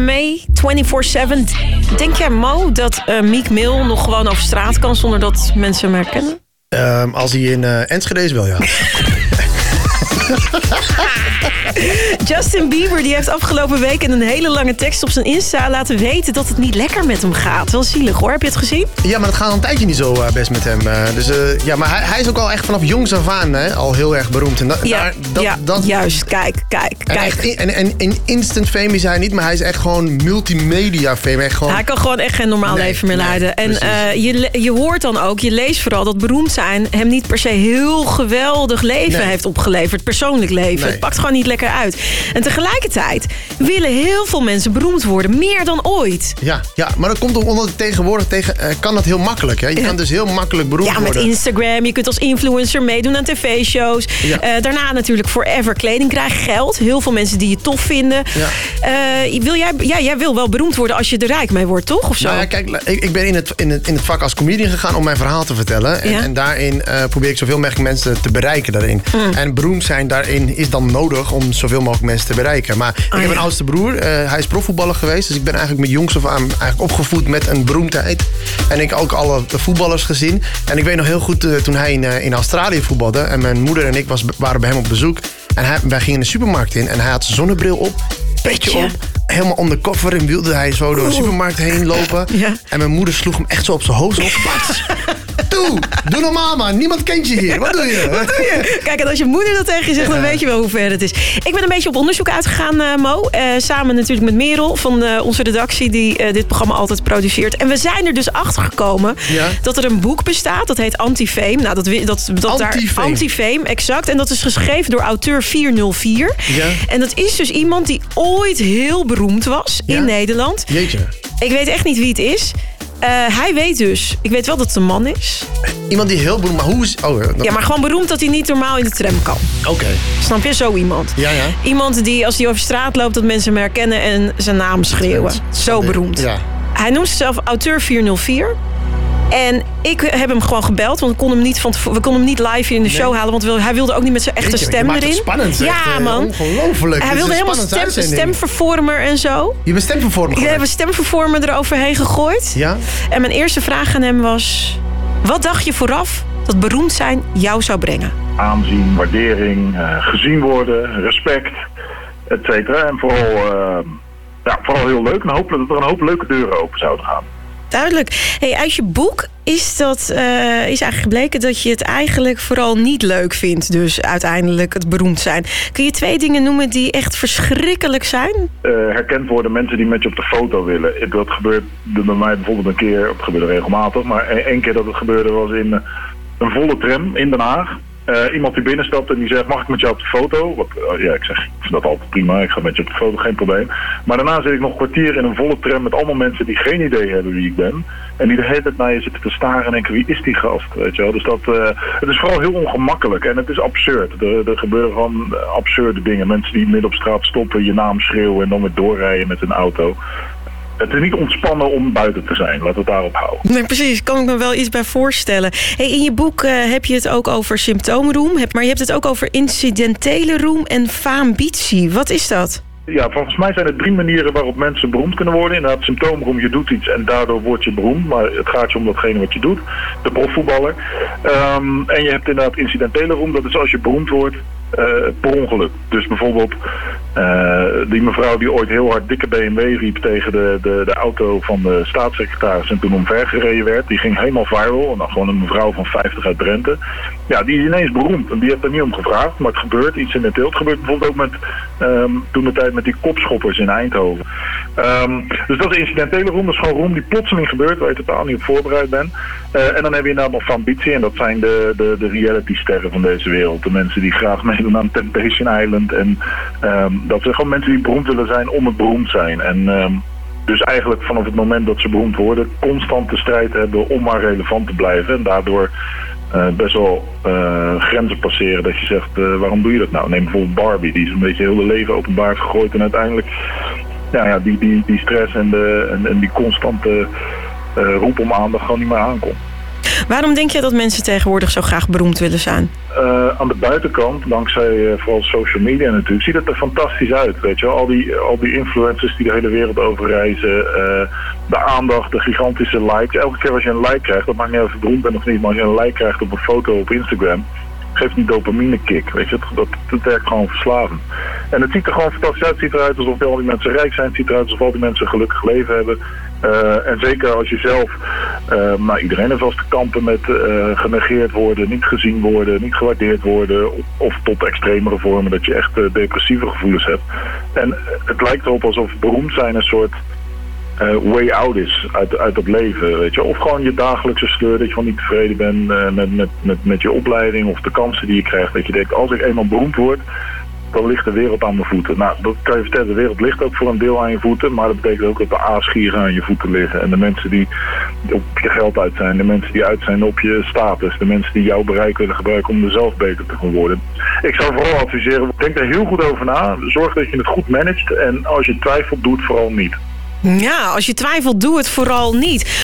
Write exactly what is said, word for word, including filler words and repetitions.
mee, vierentwintig zeven. Denk jij, Mo, dat uh, Meek Mill nog gewoon over straat kan zonder dat mensen hem herkennen? Um, als hij in uh, Enschede is wel, ja. Justin Bieber die heeft afgelopen week in een hele lange tekst op zijn Insta laten weten dat het niet lekker met hem gaat. Wel zielig hoor, heb je het gezien? Ja, maar dat gaat al een tijdje niet zo uh, best met hem. Uh, dus, uh, ja, maar hij, hij is ook al echt vanaf jongs af aan hè, al heel erg beroemd. En da, ja, daar, dat, ja dat, juist. Kijk, kijk, en kijk. Echt, en, en, en instant fame is hij niet, maar hij is echt gewoon multimedia fame. Echt gewoon... Hij kan gewoon echt geen normaal nee, leven meer nee, leiden. En uh, je, je hoort dan ook, je leest vooral dat beroemd zijn hem niet per se heel geweldig leven nee. heeft opgeleverd. Persoonlijk leven. Nee. Het pakt gewoon niet lekker uit. En tegelijkertijd willen heel veel mensen beroemd worden. Meer dan ooit. Ja, ja maar dat komt omdat tegenwoordig tegen, uh, kan dat heel makkelijk. Hè? Je ja. kan dus heel makkelijk beroemd worden. Ja, met worden. Instagram. Je kunt als influencer meedoen aan tv-shows. Ja. Uh, daarna natuurlijk forever kleding krijgen. Geld. Heel veel mensen die je tof vinden. Ja. Uh, wil jij, ja, jij wil wel beroemd worden als je er rijk mee wordt, toch? Of zo? Nou ja, kijk, ik, ik ben in het, in, het, in het vak als comedian gegaan om mijn verhaal te vertellen. En, ja. en daarin uh, probeer ik zoveel mogelijk mensen te bereiken daarin. Mm. En beroemd zijn daarin is dan nodig om zoveel mogelijk mensen te bereiken. Maar ik oh, heb een ja. oudste broer. Uh, hij is profvoetballer geweest. Dus ik ben eigenlijk met jongs af aan eigenlijk opgevoed met een beroemdheid. En ik ook alle voetballers gezien. En ik weet nog heel goed uh, toen hij in, uh, in Australië voetbalde. En mijn moeder en ik was, waren bij hem op bezoek. En hij, wij gingen de supermarkt in. En hij had zijn zonnebril op. Petje ja. op. Helemaal undercover. En wilde hij zo door de supermarkt heen lopen. Ja. En mijn moeder sloeg hem echt zo op zijn hoofd op. Doe, doe normaal man. Niemand kent je hier. Wat doe je? Wat doe je? Kijk, en als je moeder dat tegen je zegt, dan weet je wel hoe ver het is. Ik ben een beetje op onderzoek uitgegaan, uh, Mo. Uh, samen natuurlijk met Merel van uh, onze redactie die uh, dit programma altijd produceert. En we zijn er dus achter gekomen ja. dat er een boek bestaat. Dat heet Anti-Fame. Nou, dat, dat, dat Anti-Fame. Daar, Anti-Fame, exact. En dat is geschreven door auteur vierhonderdvier. Ja. En dat is dus iemand die ooit heel beroemd was in ja. Nederland. Jeetje. Ik weet echt niet wie het is. Uh, hij weet dus, ik weet wel dat het een man is. Iemand die heel beroemd, maar hoe is... Oh, dat... Ja, maar gewoon beroemd dat hij niet normaal in de tram kan. Oké. Okay. Snap je? Zo iemand. Ja, ja. Iemand die als hij over straat loopt dat mensen hem herkennen en zijn naam schreeuwen. Zo beroemd. Ja. Hij noemt zichzelf auteur vierhonderdvier. En ik heb hem gewoon gebeld, want we konden hem niet, van tevo- we konden hem niet live hier in de show nee. halen. Want we, hij wilde ook niet met zijn echte stem je erin. Het spannend, ja, echt, man. Ongelooflijk. Hij wilde helemaal stem, stemvervormer en zo. Je bent stemvervormer Ik heb een stemvervormer eroverheen gegooid. Ja. En mijn eerste vraag aan hem was: wat dacht je vooraf dat beroemd zijn jou zou brengen? Aanzien, waardering, uh, gezien worden, respect, et cetera. En vooral, uh, ja, vooral heel leuk. En hopen dat er een hoop leuke deuren open zouden gaan. Duidelijk. Hey, uit je boek is, dat, uh, is eigenlijk gebleken dat je het eigenlijk vooral niet leuk vindt. Dus uiteindelijk het beroemd zijn. Kun je twee dingen noemen die echt verschrikkelijk zijn? Uh, herkend worden, mensen die met je op de foto willen. Dat gebeurt bij mij bijvoorbeeld een keer, het gebeurde regelmatig, maar één keer dat het gebeurde was in een volle tram in Den Haag. Uh, iemand die binnenstapt en die zegt, mag ik met jou op de foto? Wat, uh, ja, ik zeg, ik vind dat altijd prima, ik ga met je op de foto, geen probleem. Maar daarna zit ik nog een kwartier in een volle tram met allemaal mensen die geen idee hebben wie ik ben. En die de hele tijd naar je zitten te staren en denken, wie is die gast? Weet je wel? Dus dat, uh, het is vooral heel ongemakkelijk en het is absurd. Er, er gebeuren gewoon absurde dingen. Mensen die midden op straat stoppen, je naam schreeuwen en dan weer doorrijden met een auto. Het is niet ontspannen om buiten te zijn. Laten we het daarop houden. Nee, precies. Kan ik me wel iets bij voorstellen. Hey, in je boek uh, heb je het ook over symptoomroem. Maar je hebt het ook over incidentele roem en faambitie. Wat is dat? Ja, volgens mij zijn er drie manieren waarop mensen beroemd kunnen worden. Inderdaad, symptoomroem, je doet iets en daardoor word je beroemd. Maar het gaat je om datgene wat je doet. De profvoetballer. Um, en je hebt inderdaad incidentele roem. Dat is als je beroemd wordt uh, per ongeluk. Dus bijvoorbeeld uh, die mevrouw die ooit heel hard dikke B M W riep tegen de, de, de auto van de staatssecretaris en toen omvergereden werd. Die ging helemaal viral. En dan gewoon een mevrouw van vijftig uit Drenthe. Ja, die is ineens beroemd. En die heeft er niet om gevraagd. Maar het gebeurt iets in het deel. Het gebeurt bijvoorbeeld ook met um, toen de tijd met die kopschoppers in Eindhoven. Um, dus dat is incidentele roem. Dat is gewoon roem die plotseling gebeurt waar je totaal niet op voorbereid bent. Uh, en dan heb je inderdaad nog ambitie. En dat zijn de, de, de reality-sterren van deze wereld. De mensen die graag meedoen aan Temptation Island. En um, dat zijn gewoon mensen die beroemd willen zijn om het beroemd zijn. En um, dus eigenlijk vanaf het moment dat ze beroemd worden, constant de strijd hebben om maar relevant te blijven. En daardoor Uh, best wel uh, grenzen passeren dat je zegt, uh, waarom doe je dat nou? Neem bijvoorbeeld Barbie, die is een beetje heel de leven openbaar gegooid en uiteindelijk ja, ja, die, die, die stress en, de, en, en die constante uh, roep om aandacht gewoon niet meer aankomt. Waarom denk je dat mensen tegenwoordig zo graag beroemd willen zijn? Uh, aan de buitenkant, dankzij uh, vooral social media natuurlijk, ziet het er fantastisch uit. Weet je? Al, die, al die influencers die de hele wereld over reizen, uh, de aandacht, de gigantische likes. Elke keer als je een like krijgt, dat maakt niet uit of je beroemd bent of niet, maar als je een like krijgt op een foto op Instagram, geeft die dopamine kick, weet je, dat, dat werkt gewoon verslavend. En het ziet er gewoon fantastisch uit. Het ziet eruit alsof al die mensen rijk zijn. Het ziet eruit alsof al die mensen een gelukkig leven hebben. Uh, en zeker als je zelf, uh, nou iedereen heeft wel eens te kampen met uh, genegeerd worden, niet gezien worden, niet gewaardeerd worden, of, of tot extremere vormen dat je echt uh, depressieve gevoelens hebt. En het lijkt erop alsof beroemd zijn een soort Uh, way out is uit, uit dat leven, weet je. Of gewoon je dagelijkse sleur, dat je gewoon niet tevreden bent uh, met, met, met, met je opleiding of de kansen die je krijgt. Dat je denkt, als ik eenmaal beroemd word, dan ligt de wereld aan mijn voeten. Nou, dat kan je vertellen, de wereld ligt ook voor een deel aan je voeten, maar dat betekent ook dat de aasgieren aan je voeten liggen. En de mensen die op je geld uit zijn, de mensen die uit zijn op je status, de mensen die jouw bereik willen gebruiken om er zelf beter te gaan worden. Ik zou vooral adviseren, denk er heel goed over na, zorg dat je het goed managt en als je twijfelt, doe het vooral niet. Ja, als je twijfelt, doe het vooral niet.